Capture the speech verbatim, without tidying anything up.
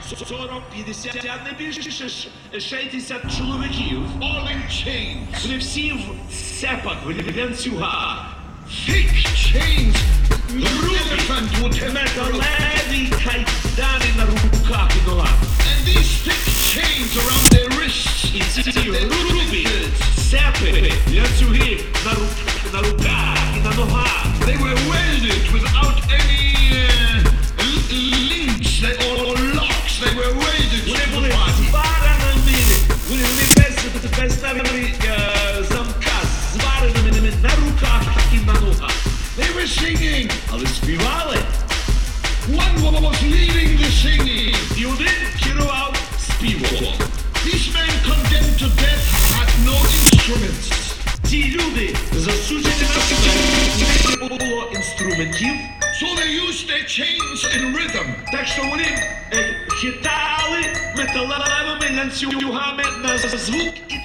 сорок, п'ятдесят, не більше, шістдесят чоловіків. All in chains. Вони всі в цепах, в ланцюгах. Thick chains. No elephant would have ever. Металеві кайдани на руках і ногах. And these thick chains around their wrists. І ці and their грубі fingers. цепи, ланцюги на, ру... на руках і на ногах. They were welded without any uh, l- links they, or, or locks. They were welded Вони to були the body. звареними, вони, вони без, без навіть е, замка, звареними на руках і на ногах. They were singing. Але співали. One was leading the singing. І один керував співом. These men condemned to death had no instruments. Ті люди засуджені на смерть, у них не було інструментів, So they used their chains in rhythm. так що вони е, хитали металевими ланцюгами на звук і